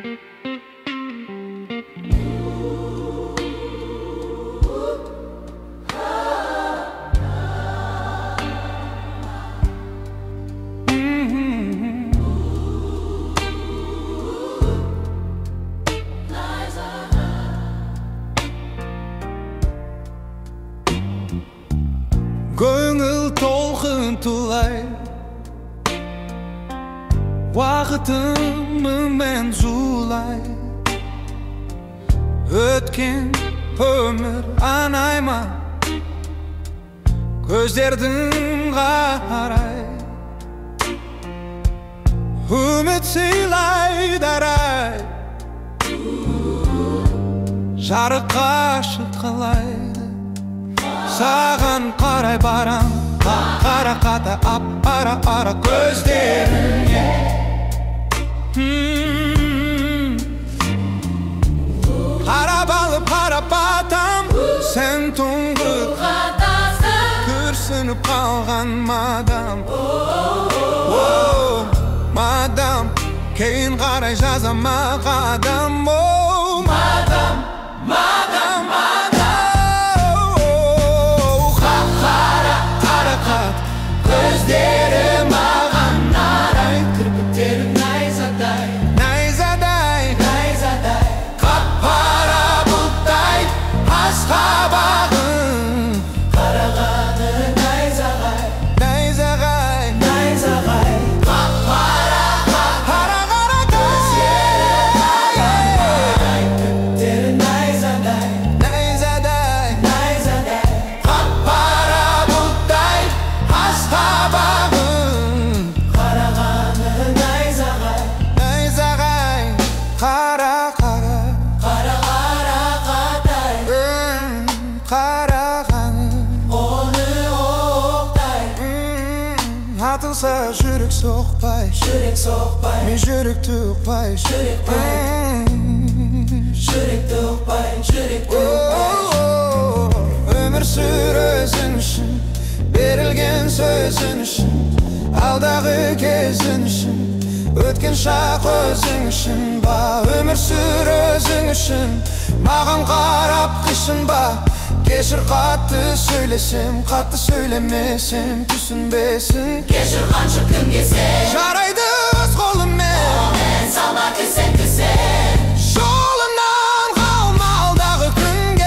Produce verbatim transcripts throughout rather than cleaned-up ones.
Көңіл толқын тулай, уақытыммен зулай. Өткен өмір анайма, көздердің қарай. Үміт сыйлай дарай, жарыққа шыққылай. Саған қарай барам, қара қата ап ара ара көздеріңе. Қарап алып қарап атам, сен тұңғыт күрсініп қалған мадам. Мадам, кейін қарай жазам қадам. Мадам, мадам, мадам. Көздері маған арай, кірпіктері найзадай, найзадай, найзадай. Қап-қара бұлттай, қас-қабағың қарағаны найзағай, найзағай, найзағай. Қап-қара, қара-қара көздері арай, кірпіктері найзадай, найзадай, найзадай. Қап-қара бұлттай, қас-қабағың қарағаны найзағай, найзағай. Қара-қара, қара-қара қатай, қарағаны оны оқтай. Атылса жүрек соқпай, жүрек соқпай. Мен жүректі ұқпай, жүрекпай. Жүректі ұқпай, жүректі ұқпай. Өмір сүр өзің үшін, берілген сөзің үшін, алдағы кезің үшін, өткен шақ өзің үшін ба. Өмір сүр өзің үшін, маған қарап қышынба. Кешір қатты сөйлесем, қатты сөйлемесем, түсінбесін. Кешір қанша күн кесем, жарайды өз қолыммен. Қолмен салма кісен кісен, жолымнан қалма алдағы күнге.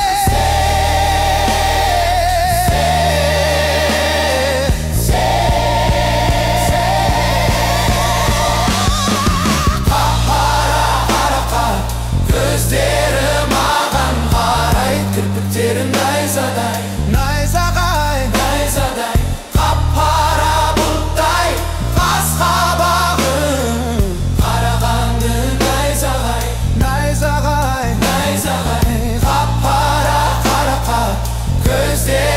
Көздері маған қарай, кірпіктері найзадай, найзағай, найзадай. Қап-қара бұлттай, қас-қабағың қарағанды найзағай, найзағай, найзағай. Қап-қара, қара-қара көздері